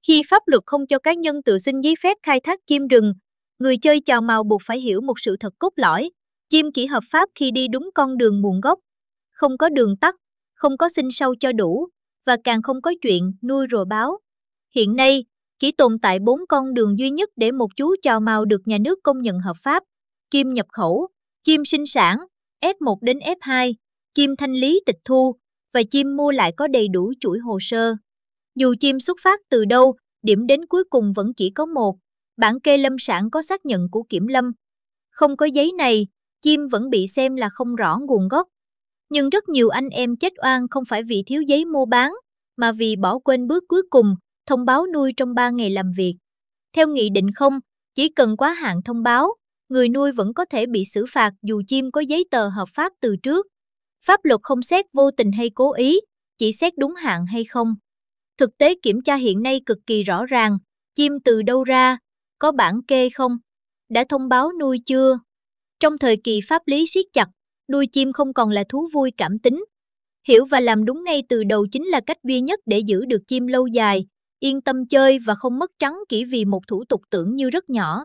Khi pháp luật không cho cá nhân tự xin giấy phép khai thác chim rừng, người chơi chào mào buộc phải hiểu một sự thật cốt lõi. Chim chỉ hợp pháp khi đi đúng con đường nguồn gốc, không có đường tắt, không có sinh sâu cho đủ, và càng không có chuyện nuôi rồi báo. Hiện nay, chỉ tồn tại 4 con đường duy nhất để một chú chào mào được nhà nước công nhận hợp pháp: chim nhập khẩu, chim sinh sản, F1 đến F2, chim thanh lý tịch thu, và chim mua lại có đầy đủ chuỗi hồ sơ. Dù chim xuất phát từ đâu, điểm đến cuối cùng vẫn chỉ có một: bản kê lâm sản có xác nhận của kiểm lâm. Không có giấy này, chim vẫn bị xem là không rõ nguồn gốc. Nhưng rất nhiều anh em chết oan không phải vì thiếu giấy mua bán, mà vì bỏ quên bước cuối cùng, thông báo nuôi trong 3 ngày làm việc. Theo Nghị định 0, chỉ cần quá hạn thông báo, người nuôi vẫn có thể bị xử phạt dù chim có giấy tờ hợp pháp từ trước. Pháp luật không xét vô tình hay cố ý, chỉ xét đúng hạn hay không. Thực tế kiểm tra hiện nay cực kỳ rõ ràng: chim từ đâu ra, có bản kê không, đã thông báo nuôi chưa. Trong thời kỳ pháp lý siết chặt, nuôi chim không còn là thú vui cảm tính. Hiểu và làm đúng ngay từ đầu chính là cách duy nhất để giữ được chim lâu dài, yên tâm chơi và không mất trắng chỉ vì một thủ tục tưởng như rất nhỏ.